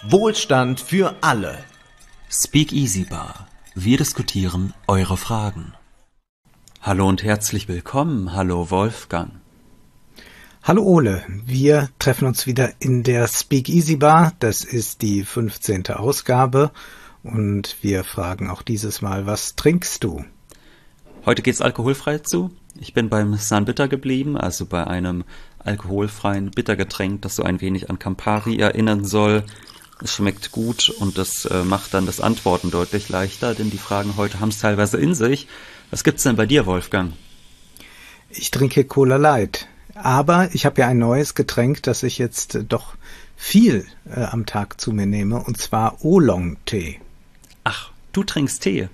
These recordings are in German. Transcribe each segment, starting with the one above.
Wohlstand für alle. Speakeasy Bar. Wir diskutieren eure Fragen. Hallo und herzlich willkommen. Hallo Wolfgang. Hallo Ole, wir treffen uns wieder in der Speakeasy Bar. Das ist die 15. Ausgabe und wir fragen auch dieses Mal, was trinkst du? Heute geht's alkoholfrei zu. Ich bin beim San Bitter geblieben, also bei einem alkoholfreien Bittergetränk, das so ein wenig an Campari erinnern soll. Es schmeckt gut und das macht dann das Antworten deutlich leichter, denn die Fragen heute haben es teilweise in sich. Was gibt's denn bei dir, Wolfgang? Ich trinke Cola Light, aber ich habe ja ein neues Getränk, das ich jetzt doch viel am Tag zu mir nehme, und zwar Oolong-Tee. Ach, du trinkst Tee?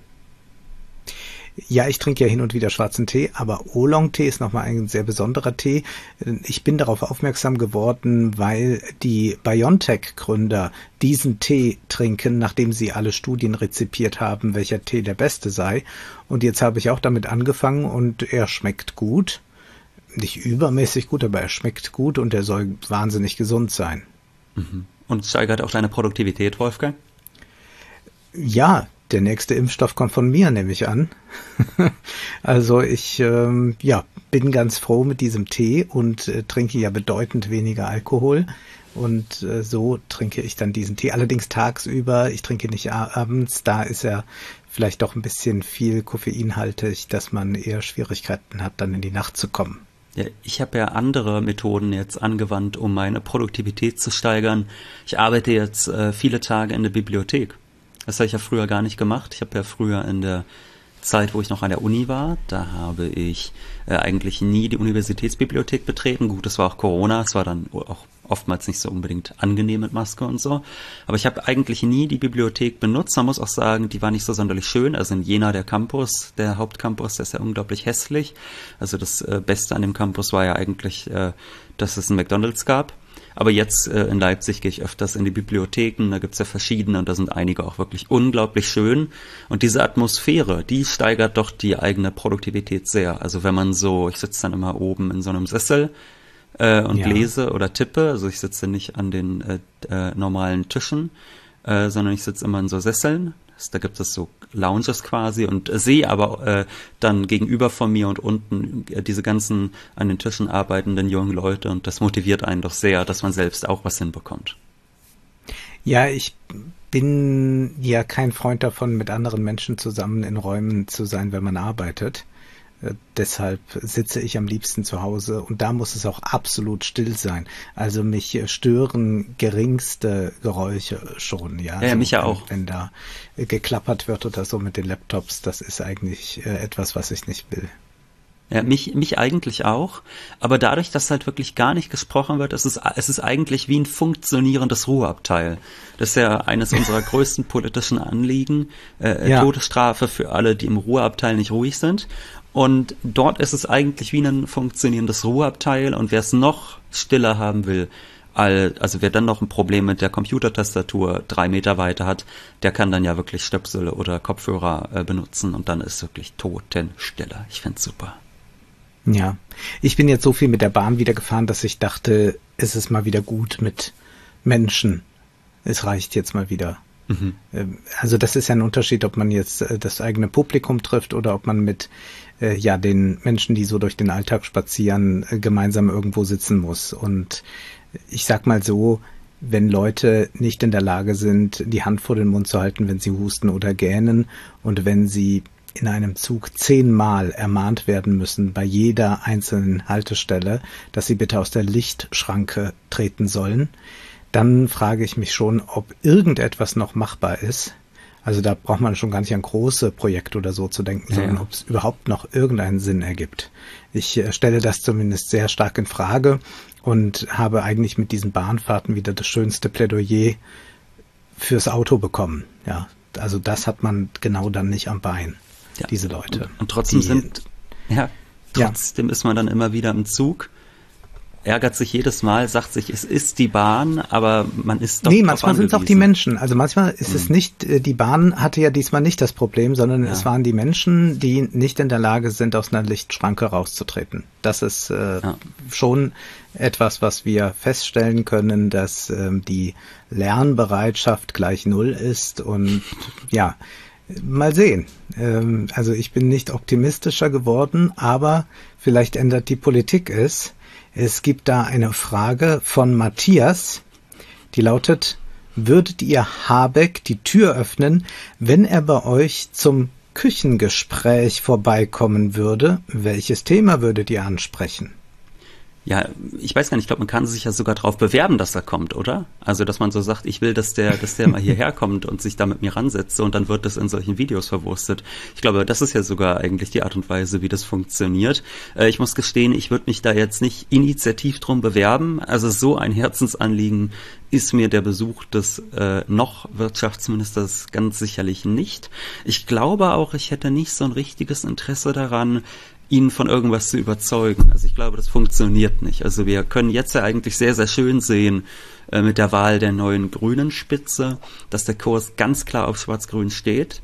Ja, ich trinke ja hin und wieder schwarzen Tee, aber Oolong-Tee ist nochmal ein sehr besonderer Tee. Ich bin darauf aufmerksam geworden, weil die BioNTech-Gründer diesen Tee trinken, nachdem sie alle Studien rezipiert haben, welcher Tee der beste sei. Und jetzt habe ich auch damit angefangen und er schmeckt gut. Nicht übermäßig gut, aber er schmeckt gut und er soll wahnsinnig gesund sein. Mhm. Und steigert auch deine Produktivität, Wolfgang? Ja, der nächste Impfstoff kommt von mir, nehme ich an. Also ich bin ganz froh mit diesem Tee und trinke ja bedeutend weniger Alkohol. Und so trinke ich dann diesen Tee. Allerdings tagsüber, ich trinke nicht abends, da ist er vielleicht doch ein bisschen viel koffeinhaltig, dass man eher Schwierigkeiten hat, dann in die Nacht zu kommen. Ja, ich habe ja andere Methoden jetzt angewandt, um meine Produktivität zu steigern. Ich arbeite jetzt viele Tage in der Bibliothek. Das habe ich ja früher gar nicht gemacht. Ich habe ja früher in der Zeit, wo ich noch an der Uni war, da habe ich eigentlich nie die Universitätsbibliothek betreten. Gut, es war auch Corona, es war dann auch oftmals nicht so unbedingt angenehm mit Maske und so. Aber ich habe eigentlich nie die Bibliothek benutzt. Man muss auch sagen, die war nicht so sonderlich schön. Also in Jena der Campus, der Hauptcampus, der ist ja unglaublich hässlich. Also das Beste an dem Campus war ja eigentlich, dass es einen McDonald's gab. Aber jetzt in Leipzig gehe ich öfters in die Bibliotheken, da gibt's ja verschiedene und da sind einige auch wirklich unglaublich schön. Und diese Atmosphäre, die steigert doch die eigene Produktivität sehr. Also wenn man so, ich sitze dann immer oben in so einem Sessel und lese oder tippe, also ich sitze nicht an den normalen Tischen, sondern ich sitze immer in so Sesseln. Da gibt es so Lounges quasi und sehe aber dann gegenüber von mir und unten diese ganzen an den Tischen arbeitenden jungen Leute und das motiviert einen doch sehr, dass man selbst auch was hinbekommt. Ja, ich bin ja kein Freund davon, mit anderen Menschen zusammen in Räumen zu sein, wenn man arbeitet. Deshalb sitze ich am liebsten zu Hause und da muss es auch absolut still sein. Also mich stören geringste Geräusche schon. Ja, ja, mich ja auch. Wenn da geklappert wird oder so mit den Laptops, das ist eigentlich etwas, was ich nicht will. Ja, mich eigentlich auch, aber dadurch, dass halt wirklich gar nicht gesprochen wird, es ist eigentlich wie ein funktionierendes Ruheabteil. Das ist ja eines unserer größten politischen Anliegen, Todesstrafe für alle, die im Ruheabteil nicht ruhig sind. Und dort ist es eigentlich wie ein funktionierendes Ruheabteil und wer es noch stiller haben will, also wer dann noch ein Problem mit der Computertastatur 3 Meter weiter hat, der kann dann ja wirklich Stöpsel oder Kopfhörer benutzen und dann ist wirklich Totenstille. Ich find's super. Ja, ich bin jetzt so viel mit der Bahn wieder gefahren, dass ich dachte, es ist mal wieder gut mit Menschen. Es reicht jetzt mal wieder. Mhm. Also das ist ja ein Unterschied, ob man jetzt das eigene Publikum trifft oder ob man mit den Menschen, die so durch den Alltag spazieren, gemeinsam irgendwo sitzen muss. Und ich sag mal so, wenn Leute nicht in der Lage sind, die Hand vor den Mund zu halten, wenn sie husten oder gähnen und wenn sie in einem Zug 10-mal ermahnt werden müssen, bei jeder einzelnen Haltestelle, dass sie bitte aus der Lichtschranke treten sollen, dann frage ich mich schon, ob irgendetwas noch machbar ist. Also da braucht man schon gar nicht an große Projekte oder so zu denken, sondern ob es überhaupt noch irgendeinen Sinn ergibt. Ich stelle das zumindest sehr stark in Frage und habe eigentlich mit diesen Bahnfahrten wieder das schönste Plädoyer fürs Auto bekommen. Ja, also das hat man genau dann nicht am Bein, diese Leute. Und trotzdem ist man dann immer wieder im Zug. ärgert sich jedes Mal, sagt sich, es ist die Bahn, aber man ist doch. Nee, manchmal sind es auch die Menschen. Also manchmal ist es nicht, die Bahn hatte ja diesmal nicht das Problem, sondern es waren die Menschen, die nicht in der Lage sind, aus einer Lichtschranke rauszutreten. Das ist schon etwas, was wir feststellen können, dass die Lernbereitschaft gleich 0 ist und ja, mal sehen. Also ich bin nicht optimistischer geworden, aber vielleicht ändert die Politik es. Es gibt da eine Frage von Matthias, die lautet: Würdet ihr Habeck die Tür öffnen, wenn er bei euch zum Küchengespräch vorbeikommen würde? Welches Thema würdet ihr ansprechen? Ja, ich weiß gar nicht, ich glaube, man kann sich ja sogar darauf bewerben, dass er kommt, oder? Also, dass man so sagt, ich will, dass der mal hierher kommt und sich da mit mir ransetzt und dann wird das in solchen Videos verwurstet. Ich glaube, das ist ja sogar eigentlich die Art und Weise, wie das funktioniert. Ich muss gestehen, ich würde mich da jetzt nicht initiativ drum bewerben. Also so ein Herzensanliegen ist mir der Besuch des noch Wirtschaftsministers ganz sicherlich nicht. Ich glaube auch, ich hätte nicht so ein richtiges Interesse daran, ihn von irgendwas zu überzeugen. Also ich glaube, das funktioniert nicht. Also wir können jetzt ja eigentlich sehr, sehr schön sehen mit der Wahl der neuen grünen Spitze, dass der Kurs ganz klar auf Schwarz-Grün steht.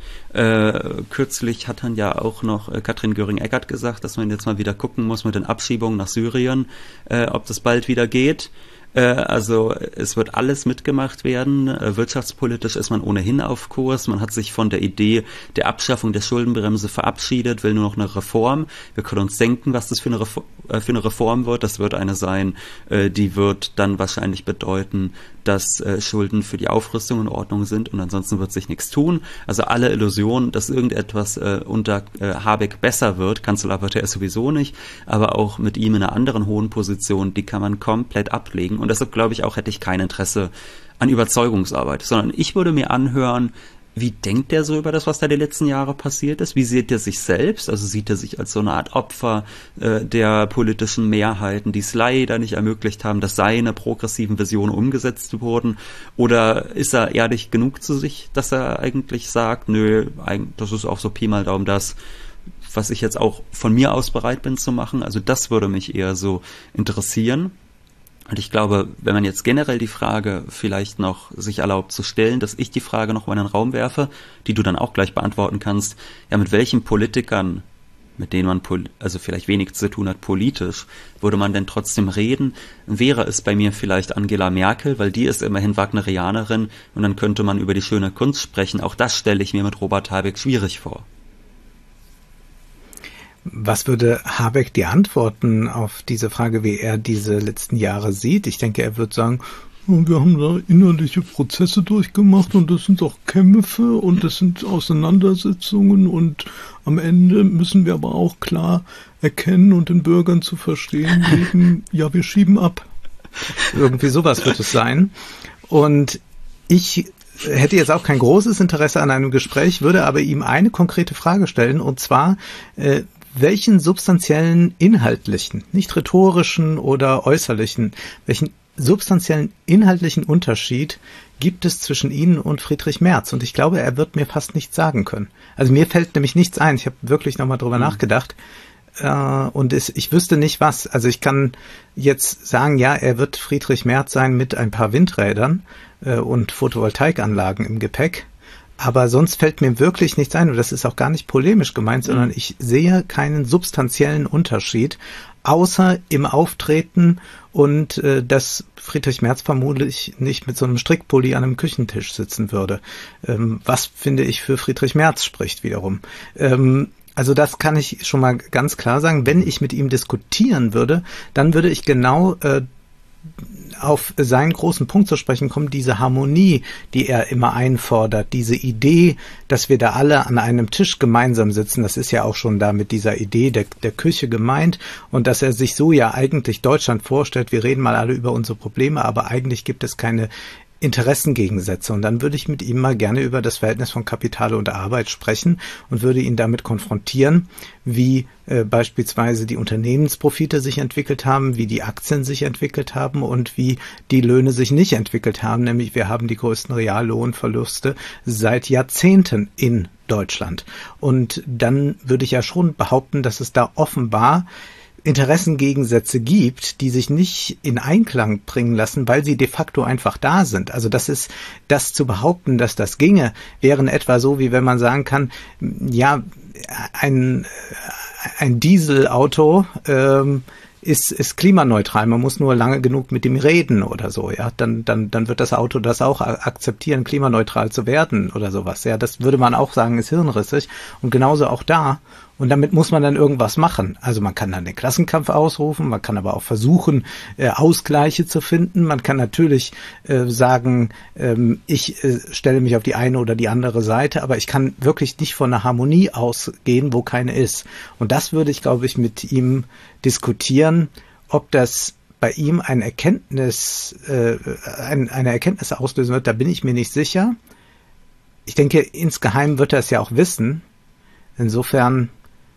Kürzlich hat dann ja auch noch Katrin Göring-Eckardt gesagt, dass man jetzt mal wieder gucken muss mit den Abschiebungen nach Syrien, ob das bald wieder geht. Also es wird alles mitgemacht werden. Wirtschaftspolitisch ist man ohnehin auf Kurs. Man hat sich von der Idee der Abschaffung der Schuldenbremse verabschiedet, will nur noch eine Reform. Wir können uns denken, was das für eine Reform wird. Das wird eine sein, die wird dann wahrscheinlich bedeuten, dass Schulden für die Aufrüstung in Ordnung sind und ansonsten wird sich nichts tun. Also alle Illusionen, dass irgendetwas unter Habeck besser wird, Kanzler wird er sowieso nicht, aber auch mit ihm in einer anderen hohen Position, die kann man komplett ablegen. Und deshalb glaube ich auch, hätte ich kein Interesse an Überzeugungsarbeit, sondern ich würde mir anhören, wie denkt er so über das, was da die letzten Jahre passiert ist? Wie sieht er sich selbst? Also sieht er sich als so eine Art Opfer der politischen Mehrheiten, die es leider nicht ermöglicht haben, dass seine progressiven Visionen umgesetzt wurden? Oder ist er ehrlich genug zu sich, dass er eigentlich sagt, nö, das ist auch so Pi mal Daumen das, was ich jetzt auch von mir aus bereit bin zu machen? Also das würde mich eher so interessieren. Und ich glaube, wenn man jetzt generell die Frage vielleicht noch sich erlaubt zu stellen, dass ich die Frage noch mal in den Raum werfe, die du dann auch gleich beantworten kannst, ja, mit welchen Politikern, mit denen man also vielleicht wenig zu tun hat politisch, würde man denn trotzdem reden? Wäre es bei mir vielleicht Angela Merkel, weil die ist immerhin Wagnerianerin und dann könnte man über die schöne Kunst sprechen. Auch das stelle ich mir mit Robert Habeck schwierig vor. Was würde Habeck dir antworten auf diese Frage, wie er diese letzten Jahre sieht? Ich denke, er wird sagen, wir haben da innerliche Prozesse durchgemacht und das sind auch Kämpfe und das sind Auseinandersetzungen und am Ende müssen wir aber auch klar erkennen und den Bürgern zu verstehen geben, ja, wir schieben ab. Irgendwie sowas wird es sein. Und ich hätte jetzt auch kein großes Interesse an einem Gespräch, würde aber ihm eine konkrete Frage stellen und zwar, welchen substanziellen inhaltlichen, nicht rhetorischen oder äußerlichen, welchen substanziellen inhaltlichen Unterschied gibt es zwischen Ihnen und Friedrich Merz? Und ich glaube, er wird mir fast nichts sagen können. Also mir fällt nämlich nichts ein. Ich habe wirklich nochmal drüber nachgedacht. Und ich wüsste nicht was. Also ich kann jetzt sagen, ja, er wird Friedrich Merz sein mit ein paar Windrädern und Photovoltaikanlagen im Gepäck. Aber sonst fällt mir wirklich nichts ein und das ist auch gar nicht polemisch gemeint, sondern ich sehe keinen substanziellen Unterschied, außer im Auftreten und dass Friedrich Merz vermutlich nicht mit so einem Strickpulli an einem Küchentisch sitzen würde. Was, finde ich, für Friedrich Merz spricht wiederum. Also das kann ich schon mal ganz klar sagen. Wenn ich mit ihm diskutieren würde, dann würde ich genau auf seinen großen Punkt zu sprechen kommen, diese Harmonie, die er immer einfordert, diese Idee, dass wir da alle an einem Tisch gemeinsam sitzen, das ist ja auch schon da mit dieser Idee der Küche gemeint und dass er sich so ja eigentlich Deutschland vorstellt, wir reden mal alle über unsere Probleme, aber eigentlich gibt es keine Interessengegensätze und dann würde ich mit ihm mal gerne über das Verhältnis von Kapital und Arbeit sprechen und würde ihn damit konfrontieren, wie beispielsweise die Unternehmensprofite sich entwickelt haben, wie die Aktien sich entwickelt haben und wie die Löhne sich nicht entwickelt haben, nämlich wir haben die größten Reallohnverluste seit Jahrzehnten in Deutschland. Und dann würde ich ja schon behaupten, dass es da offenbar Interessengegensätze gibt, die sich nicht in Einklang bringen lassen, weil sie de facto einfach da sind. Also das zu behaupten, dass das ginge, wäre etwa so, wie wenn man sagen kann, ja, ein Dieselauto ist klimaneutral, man muss nur lange genug mit ihm reden oder so, ja, dann wird das Auto das auch akzeptieren, klimaneutral zu werden oder sowas, ja, das würde man auch sagen, ist hirnrissig und genauso auch da. Und damit muss man dann irgendwas machen. Also man kann dann den Klassenkampf ausrufen, man kann aber auch versuchen, Ausgleiche zu finden. Man kann natürlich sagen, ich stelle mich auf die eine oder die andere Seite, aber ich kann wirklich nicht von einer Harmonie ausgehen, wo keine ist. Und das würde ich, glaube ich, mit ihm diskutieren, ob das bei ihm eine Erkenntnis auslösen wird. Da bin ich mir nicht sicher. Ich denke, insgeheim wird er es ja auch wissen. Insofern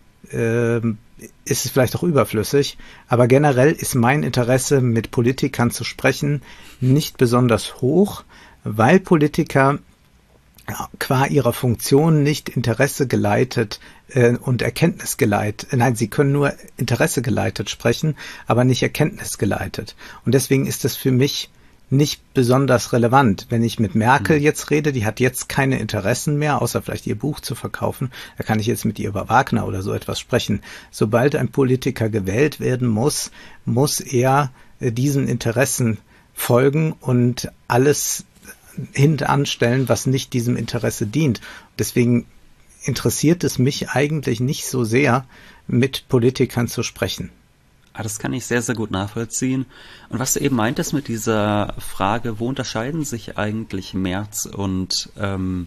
ist es vielleicht auch überflüssig, aber generell ist mein Interesse, mit Politikern zu sprechen, nicht besonders hoch, weil Politiker qua ihrer Funktion nicht Interesse geleitet und Erkenntnis geleitet, nein, sie können nur Interesse geleitet sprechen, aber nicht Erkenntnis geleitet. Und deswegen ist es für mich nicht besonders relevant. Wenn ich mit Merkel jetzt rede, die hat jetzt keine Interessen mehr, außer vielleicht ihr Buch zu verkaufen, da kann ich jetzt mit ihr über Wagner oder so etwas sprechen. Sobald ein Politiker gewählt werden muss, muss er diesen Interessen folgen und alles hintanstellen, was nicht diesem Interesse dient. Deswegen interessiert es mich eigentlich nicht so sehr, mit Politikern zu sprechen. Das kann ich sehr, sehr gut nachvollziehen. Und was du eben meintest mit dieser Frage, wo unterscheiden sich eigentlich Merz und ein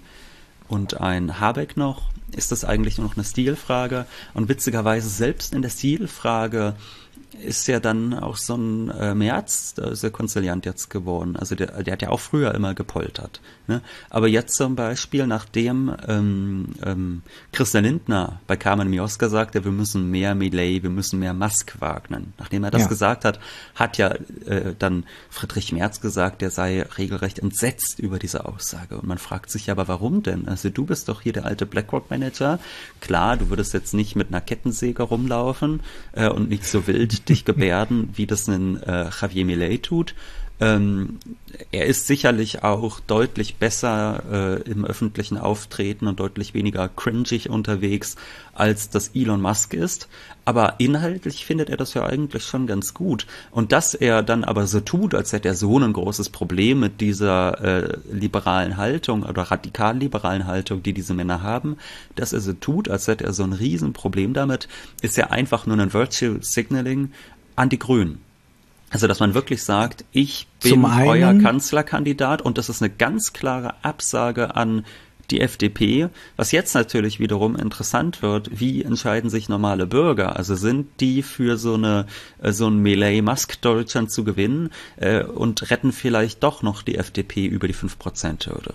Habeck noch? Ist das eigentlich nur noch eine Stilfrage? Und witzigerweise selbst in der Stilfrage ist ja dann auch so ein Merz sehr konziliant jetzt geworden. Also der hat ja auch früher immer gepoltert. Ne? Aber jetzt zum Beispiel, nachdem Christian Lindner bei Carmen Mioska sagte, wir müssen mehr Milei, wir müssen mehr Musk wagnen. Nachdem er das gesagt hat, hat ja dann Friedrich Merz gesagt, der sei regelrecht entsetzt über diese Aussage. Und man fragt sich aber, warum denn? Also du bist doch hier der alte BlackRock-Manager. Klar, du würdest jetzt nicht mit einer Kettensäge rumlaufen und nicht so wild dich gebärden, wie das ein Javier Milei tut. Er ist sicherlich auch deutlich besser im öffentlichen Auftreten und deutlich weniger cringig unterwegs, als das Elon Musk ist. Aber inhaltlich findet er das ja eigentlich schon ganz gut. Und dass er dann aber so tut, als hätte er so ein großes Problem mit dieser liberalen Haltung oder radikal-liberalen Haltung, die diese Männer haben, dass er so tut, als hätte er so ein Riesenproblem damit, ist ja einfach nur ein Virtual Signaling an die Grünen. Also, dass man wirklich sagt, ich bin euer Kanzlerkandidat und das ist eine ganz klare Absage an die FDP, was jetzt natürlich wiederum interessant wird, wie entscheiden sich normale Bürger? Also sind die für so ein Milei-Musk-Deutschland zu gewinnen und retten vielleicht doch noch die FDP über die 5%-Hürde?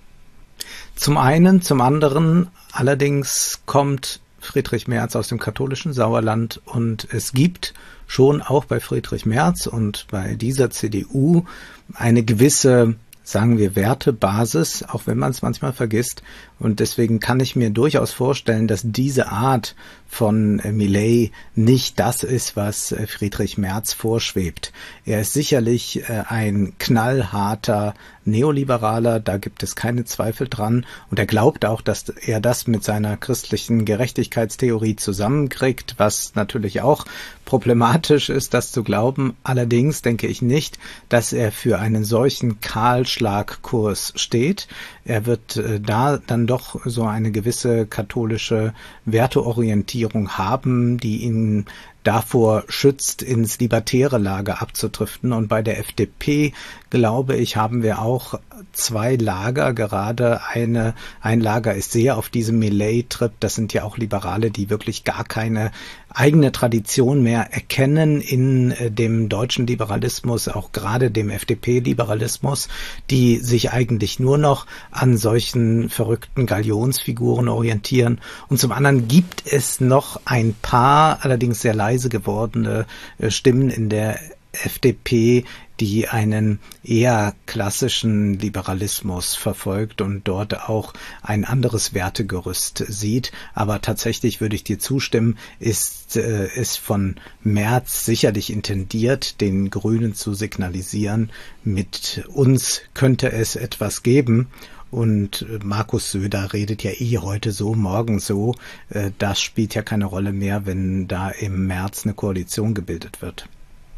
Zum einen, zum anderen allerdings kommt Friedrich Merz aus dem katholischen Sauerland und es gibt schon auch bei Friedrich Merz und bei dieser CDU eine gewisse, sagen wir, Wertebasis, auch wenn man es manchmal vergisst. Und deswegen kann ich mir durchaus vorstellen, dass diese Art von Milei nicht das ist, was Friedrich Merz vorschwebt. Er ist sicherlich ein knallharter Neoliberaler, da gibt es keine Zweifel dran. Und er glaubt auch, dass er das mit seiner christlichen Gerechtigkeitstheorie zusammenkriegt, was natürlich auch problematisch ist, das zu glauben. Allerdings denke ich nicht, dass er für einen solchen Kahlschlagkurs steht. Er wird da dann doch so eine gewisse katholische Werteorientierung haben, die ihn davor schützt, ins libertäre Lager abzudriften. Und bei der FDP, glaube ich, haben wir auch zwei Lager. Gerade ein Lager ist sehr auf diesem Milei-Trip. Das sind ja auch Liberale, die wirklich gar keine eigene Tradition mehr erkennen in dem deutschen Liberalismus, auch gerade dem FDP-Liberalismus, die sich eigentlich nur noch an solchen verrückten Galionsfiguren orientieren. Und zum anderen gibt es noch ein paar, allerdings sehr leise gewordene Stimmen in der FDP, die einen eher klassischen Liberalismus verfolgt und dort auch ein anderes Wertegerüst sieht. Aber tatsächlich würde ich dir zustimmen, ist von Merz sicherlich intendiert, den Grünen zu signalisieren, mit uns könnte es etwas geben. Und Markus Söder redet ja heute so, morgen so. Das spielt ja keine Rolle mehr, wenn da im März eine Koalition gebildet wird.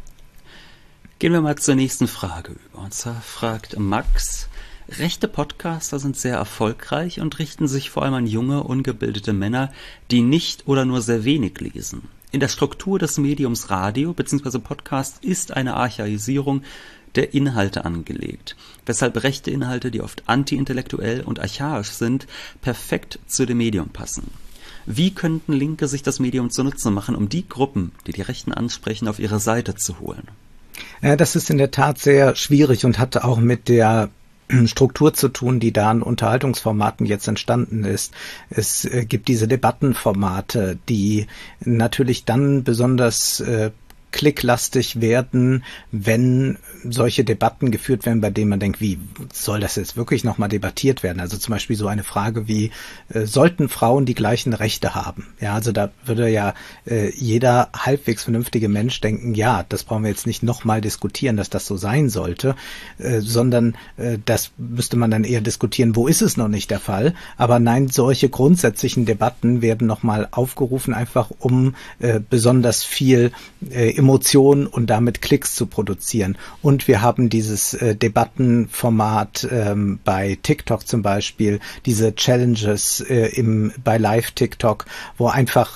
Gehen wir mal zur nächsten Frage über. Und zwar fragt Max: Rechte Podcaster sind sehr erfolgreich und richten sich vor allem an junge, ungebildete Männer, die nicht oder nur sehr wenig lesen. In der Struktur des Mediums Radio bzw. Podcast ist eine Archaisierung der Inhalte angelegt, weshalb rechte Inhalte, die oft anti-intellektuell und archaisch sind, perfekt zu dem Medium passen. Wie könnten Linke sich das Medium zunutze machen, um die Gruppen, die die Rechten ansprechen, auf ihre Seite zu holen? Das ist in der Tat sehr schwierig und hat auch mit der Struktur zu tun, die da an Unterhaltungsformaten jetzt entstanden ist. Es gibt diese Debattenformate, die natürlich dann besonders klicklastig werden, wenn solche Debatten geführt werden, bei denen man denkt, wie soll das jetzt wirklich nochmal debattiert werden? Also zum Beispiel so eine Frage wie, sollten Frauen die gleichen Rechte haben? Ja, also da würde ja jeder halbwegs vernünftige Mensch denken, ja, das brauchen wir jetzt nicht nochmal diskutieren, dass das so sein sollte, sondern das müsste man dann eher diskutieren, wo ist es noch nicht der Fall? Aber nein, solche grundsätzlichen Debatten werden nochmal aufgerufen, einfach um besonders viel Emotionen und damit Klicks zu produzieren. Und wir haben dieses Debattenformat bei TikTok zum Beispiel, diese Challenges bei Live-TikTok, wo einfach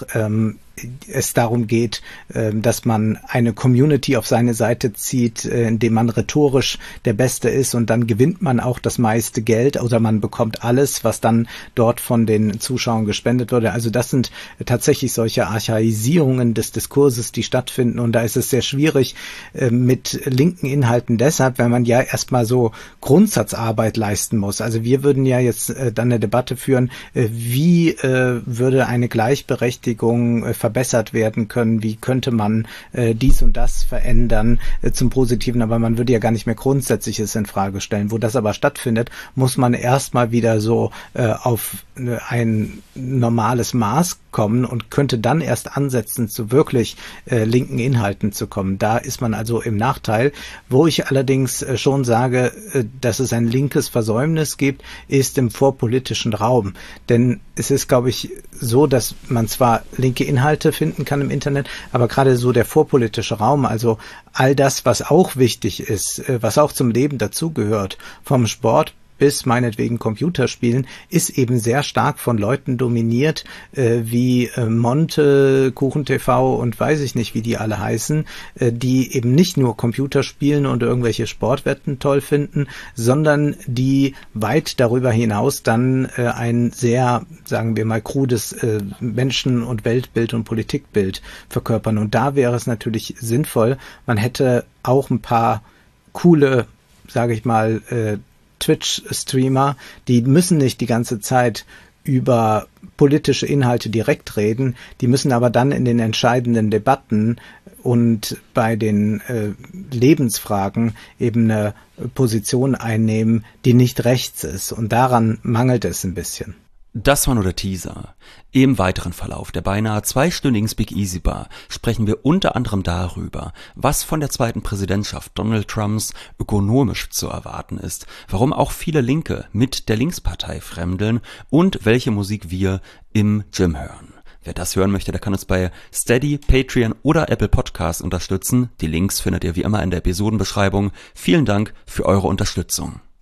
es darum geht, dass man eine Community auf seine Seite zieht, indem man rhetorisch der Beste ist, und dann gewinnt man auch das meiste Geld oder man bekommt alles, was dann dort von den Zuschauern gespendet wurde. Also das sind tatsächlich solche Archaisierungen des Diskurses, die stattfinden, und da ist es sehr schwierig mit linken Inhalten deshalb, weil man ja erstmal so Grundsatzarbeit leisten muss. Also wir würden ja jetzt dann eine Debatte führen, wie würde eine Gleichberechtigung verbessert werden können, wie könnte man dies und das verändern zum Positiven, aber man würde ja gar nicht mehr Grundsätzliches in Frage stellen. Wo das aber stattfindet, muss man erstmal wieder so auf ein normales Maß kommen und könnte dann erst ansetzen, zu wirklich linken Inhalten zu kommen. Da ist man also im Nachteil. Wo ich allerdings schon sage, dass es ein linkes Versäumnis gibt, ist im vorpolitischen Raum. Denn es ist, glaube ich, so, dass man zwar linke Inhalte finden kann im Internet, aber gerade so der vorpolitische Raum, also all das, was auch wichtig ist, was auch zum Leben dazugehört, vom Sport bis meinetwegen Computerspielen, ist eben sehr stark von Leuten dominiert, wie Monte, KuchenTV und weiß ich nicht, wie die alle heißen, die eben nicht nur Computerspielen und irgendwelche Sportwetten toll finden, sondern die weit darüber hinaus dann ein sehr, sagen wir mal, krudes Menschen- und Weltbild und Politikbild verkörpern. Und da wäre es natürlich sinnvoll, man hätte auch ein paar coole, sage ich mal, Twitch-Streamer, die müssen nicht die ganze Zeit über politische Inhalte direkt reden, die müssen aber dann in den entscheidenden Debatten und bei den Lebensfragen eben eine Position einnehmen, die nicht rechts ist. Und daran mangelt es ein bisschen. Das war nur der Teaser. Im weiteren Verlauf der beinahe 2-stündigen Speak Easy Bar sprechen wir unter anderem darüber, was von der zweiten Präsidentschaft Donald Trumps ökonomisch zu erwarten ist, warum auch viele Linke mit der Linkspartei fremdeln und welche Musik wir im Gym hören. Wer das hören möchte, der kann uns bei Steady, Patreon oder Apple Podcasts unterstützen. Die Links findet ihr wie immer in der Episodenbeschreibung. Vielen Dank für eure Unterstützung.